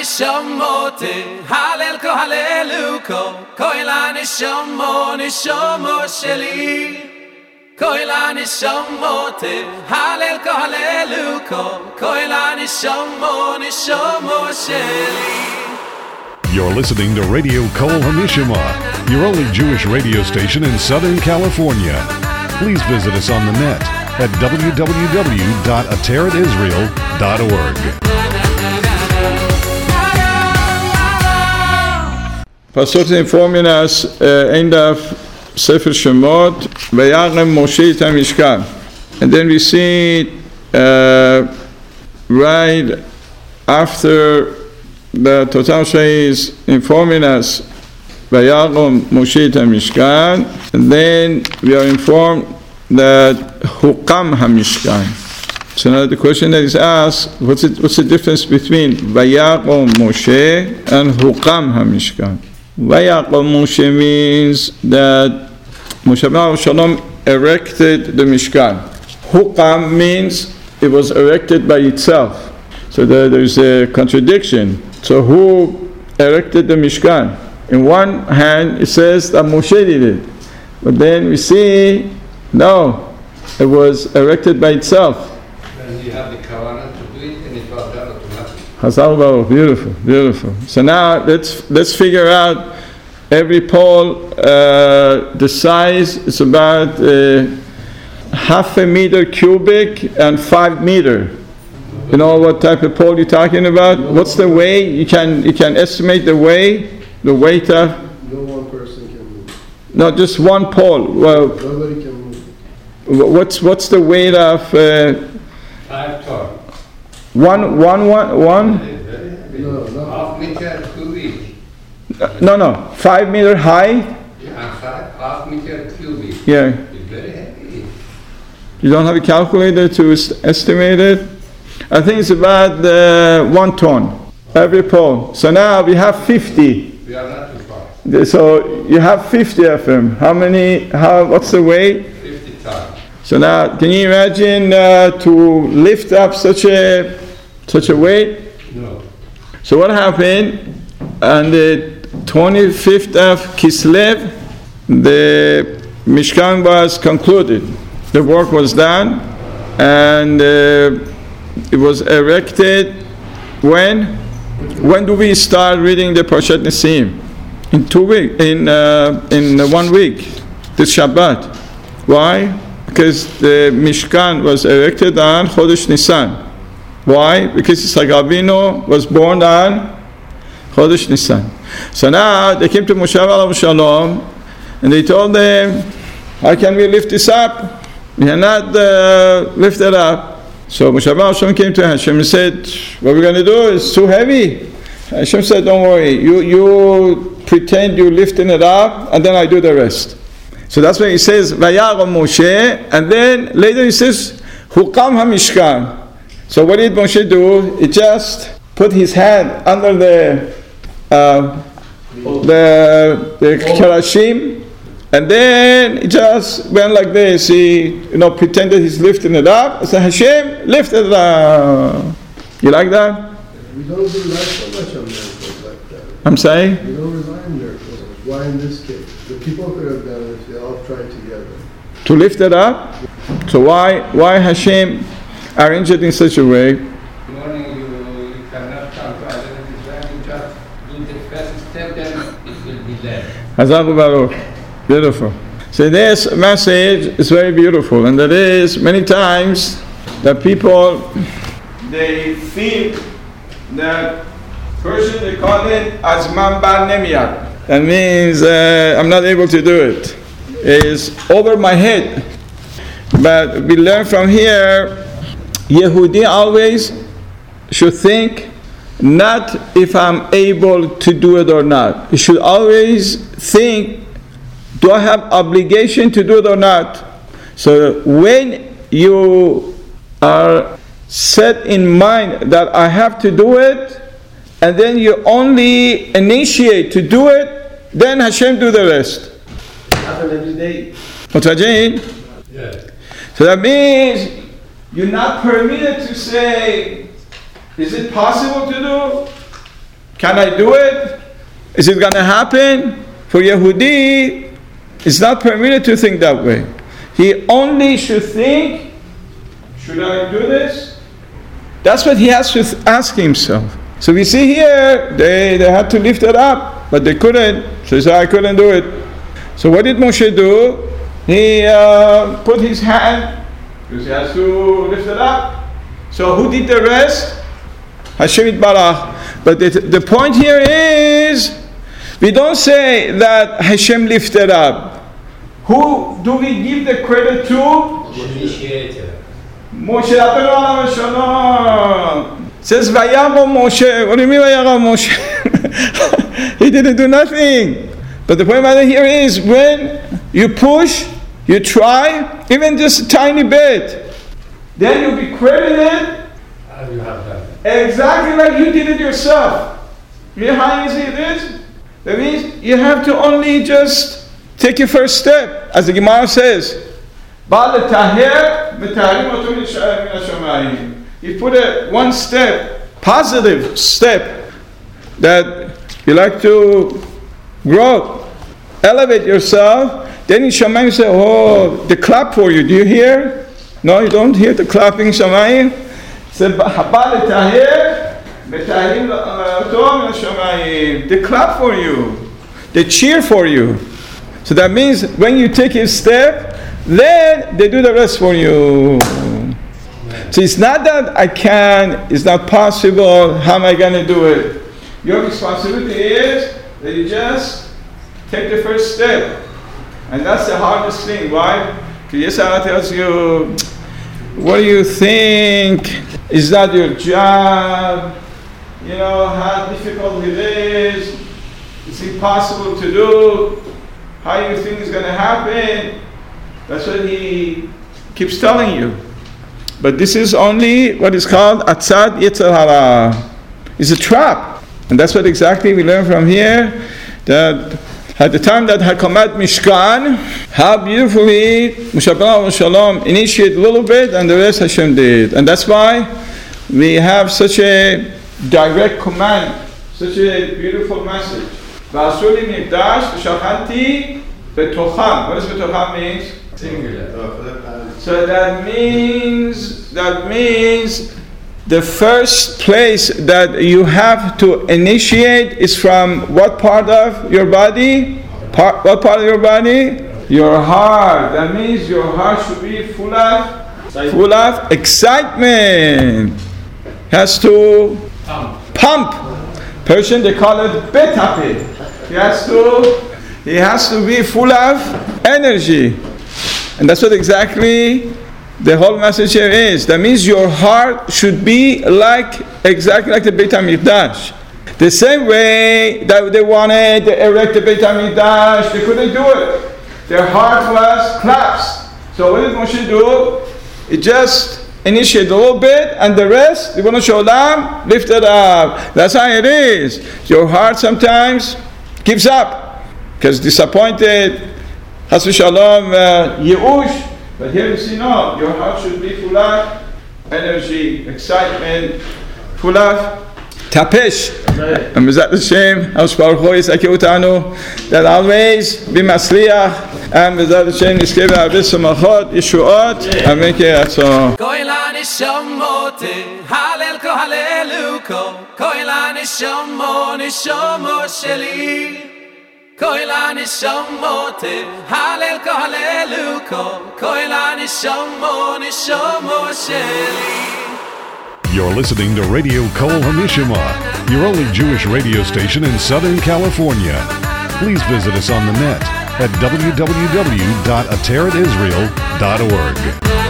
nishamote halel ko haleluko koila nishamo sheli koila nishamote halel ko haleluko koila nishamo sheli. You're listening to Radio Kol Hamishama, your only Jewish radio station in Southern California. Please visit us on the net at www.ateratisrael.org. פסוק זה informing us end of Sefer Shemot, Vayarem Moshe et HaMishkan. And then we see right after the Torah is informing us Vayarem Moshe et HaMishkan, and then we are informed that Hukam HaMishkan. So now the question that is asked, what's the difference between Vayarem Moshe and Hukam HaMishkan? Vayarem Moshe means that Moshe Shalom erected the Mishkan. Hukam means it was erected by itself. So there's a contradiction. So who erected the Mishkan? In one hand it says that Moshe did it. But then we see, no, it was erected by itself. And you have the kavanah to do it and it was done automatically. Hazal Baruch, beautiful. So now let's figure out every pole, the size is about half a meter cubic and 5 meter. You know what type of pole you're talking about? What's the weight? You can estimate the weight of. No one person can move. No, just one pole. Well, Nobody can move. What's the weight of 5 tons. one? No. Half meter cubic. No, 5 meter high. Yeah, half meter cubic. Yeah. It's very heavy. You don't have a calculator to estimate it? I think it's about 1 ton, every pole. So now we have 50. We are not too far. So you have 50 of them. What's the weight? 50 tons. So now, can you imagine to lift up such a weight? No. So what happened? On the 25th of Kislev, the Mishkan was concluded. The work was done, and it was erected. When? When do we start reading the Parshat Nisim? In 2 weeks. In 1 week. This Shabbat. Why? Because the Mishkan was erected on Chodesh Nisan. Why? Because Yitzhak Avinu was born on Chodesh Nisan. So now they came to Moshe Alav Shalom and they told them, how can we lift this up? We cannot lift it up. So Moshe Alav Shalom came to Hashem and said, what we're going to do is too heavy. Hashem said, don't worry, you pretend you're lifting it up and then I do the rest. So that's why he says, Vayarem Moshe, and then later he says, Hukam HaMishkan. So what did Moshe do? He just put his hand under the kerashim, and then he just went like this. He, pretended he's lifting it up. I said, Hashem, lift it up. You like that? We don't rely so much on miracles like that. I'm saying? We don't rely on miracles. Why in this case? The people could have done it if they all tried together. To lift it up? So why Hashem arranged it in such a way? Morning, you cannot come to identity. You just do the first step, then it will be there. Hazak Baruch. Beautiful. So this message is very beautiful, and that is many times that people, they feel that person, they call it Azman Bar Nemiyat. That means I'm not able to do it. It's over my head. But we learn from here, Yehudi always should think not if I'm able to do it or not. You should always think, do I have obligation to do it or not? So when you are set in mind that I have to do it, and then you only initiate to do it, then Hashem do the rest. It happens every day. Mutajin? Yes. So that means you're not permitted to say, is it possible to do? Can I do it? Is it going to happen? For Yehudi, it's not permitted to think that way. He only should think, should I do this? That's what he has to ask himself. So we see here, they had to lift it up, but they couldn't. So he said, I couldn't do it. So what did Moshe do? He put his hand, because he has to lift it up. So who did the rest? Hashem Yitbarach. But the point here is, we don't say that Hashem lifted up. Who do we give the credit to? Initiator. Moshe Rabbeinu Shalom. Says Vayavo Moshe. What do you mean Vayavo Moshe? He didn't do nothing. But the point about it here is, when you push, you try, even just a tiny bit, then you'll be credited You have done it. exactly like you did it yourself. You know how easy it is? That means you have to only just take your first step. As the Gemara says, you put one step, positive step, that you like to grow, elevate yourself, then in Shamayim you say, oh, the clap for you, do you hear? No, you don't hear the clapping Shamayim? They clap for you, they cheer for you. So that means when you take a step, then they do the rest for you. So it's not that I can, it's not possible, how am I going to do it? Your responsibility is that you just take the first step. And that's the hardest thing. Why? Because Yesara tells you, what do you think? Is that your job? You know, how difficult it is. It's impossible to do. How you think it's going to happen? That's what he keeps telling you. But this is only what is called Atzad Yetzer Hara. It's a trap. And that's what exactly we learn from here, that at the time that Hakamat Mishkan, how beautifully Moshe Rabbeinu Shalom initiated a little bit and the rest Hashem did. And that's why we have such a direct command, such a beautiful message. V'asur li mikdash v'shachanti betocham. What does betocham mean? Singular. So that means the first place that you have to initiate is from what part of your body? What part of your body? Your heart. That means your heart should be full of excitement. Has to pump. Persian they call it betapeh. He has to be full of energy. And that's what exactly the whole message here is. That means your heart should be exactly like the Beit HaMikdash. The same way that they wanted to erect the Beit HaMikdash, they couldn't do it. Their heart was collapsed. So what did Moshe do? It just initiated a little bit, and the rest, Ribono Shel Olam, lift it up. That's how it is. Your heart sometimes gives up, because disappointed, Chas v'Shalom, Yeush. But here you see, no, your heart should be full of energy, excitement, full of tapesh. And B'ezrat Hashem, HaKadosh Baruch Hu Yisakeh Utanu, that always be Masliach, and B'ezrat Hashem Nizkeh b'Harbe Samachot, Yeshuot, Amen K'Ratzon. Koila nishamote, halel ko haleluko, koila nishamo, nishamo sheli. Koila nishamote, halel ko haleluko, koila nishamo, nishamo sheli. You're listening to Radio Kol HaNishama, your only Jewish radio station in Southern California. Please visit us on the net at www.ateratisrael.org.